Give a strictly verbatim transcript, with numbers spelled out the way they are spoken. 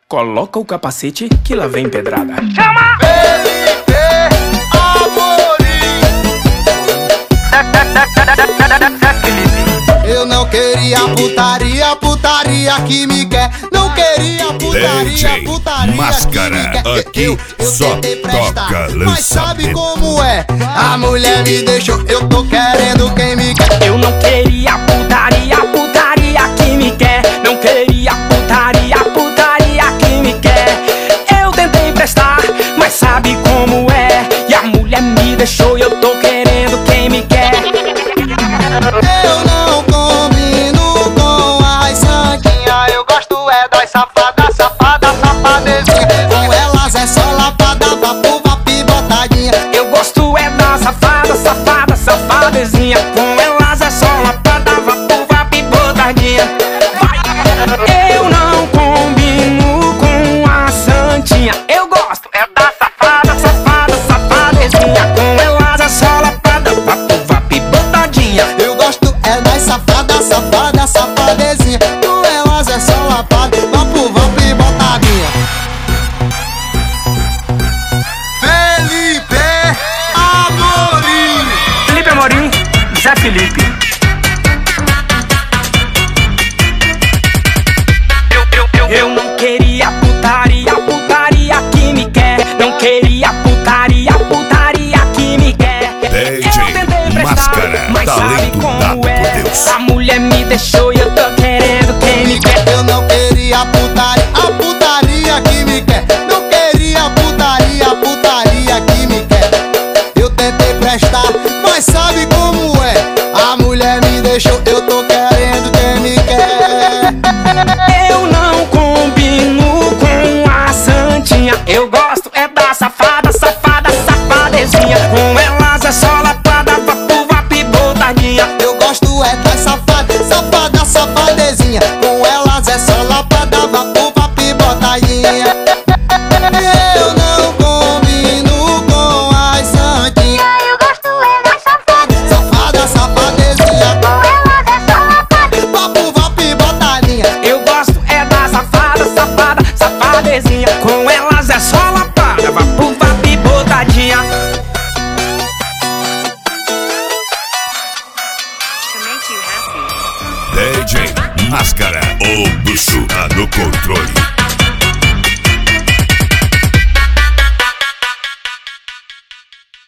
Coloca o capacete que lá vem pedrada. Chama! Felipe Amorim. Eu não queria putaria, putaria que me quer. Não queria putaria, D J putaria Máscara, que me quer. aqui eu, eu só tentei prestar, toca mas sabe lançamento. como é? A mulher me deixou, eu tô querendo quem me quer. Eu não queria putaria, putaria que me quer. Não queria putaria, putaria que me quer. Eu tentei prestar, mas sabe como é? E a mulher me deixou e eu tô querendo quem me quer. Eu não combino com as santinhas. Eu gosto é das safadas, safadas, safadezinha. Com elas é só lapada, vapo, vapi, botadinha. Eu gosto é da safada, safada, safadezinha. Com elas é só lapada, vapo, vapi, botadinha. Vai. Eu não combino com a santinha. Eu gosto é da safada, safada, safadezinha. Com elas é só lapada, vapo, vapi, botadinha. Eu gosto é das safadas, safadas, safadezinha. Com elas é só lapada, vapo, vapi, botadinha. Felipe Amorim. Felipe Amorim, Zé Felipe. Eu, eu, eu, eu não queria putaria, putaria que me quer. Não queria putaria, putaria que me quer. D J Eu tentei prestar, Máscara, mas sabe talento como dado é? por Deus. A mulher me deixou e eu tô querendo quem me quer. Eu não queria putaria, a putaria que me quer. Não queria putaria, a putaria que me quer. Eu tentei prestar, mas sabe como é? A mulher me deixou, eu tô querendo quem me quer. Eu não combino com a santinha. Eu gosto é da safada, safada, safadezinha. Com elas é só lapada, vapo, vapi, botadinha. Eu gosto é das safadas, safada, safadezinha. Com elas é só lapada, vapo, vapi, botadinha. Eu não combino com as santinhas. Eu gosto é das safadas. Safada, safadezinha. Com elas é só lapada. Vapo, vapi, botadinha. Eu gosto é da safada, safada, safadezinha. Com elas é só lapada, vapo, vapi, botadinha. To make you happy. D J Máscara, o bicho tá no controle.